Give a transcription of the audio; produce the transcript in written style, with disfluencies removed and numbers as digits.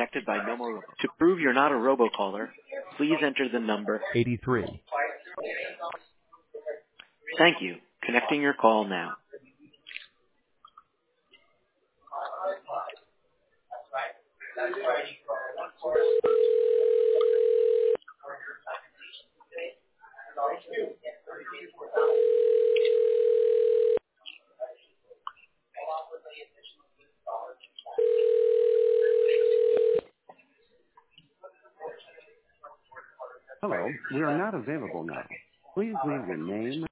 connected by Nomo Robo. To prove you're not a robocaller, please enter the number 83. Thank you. Connecting your call now. Hello, we are not available now. Please leave your name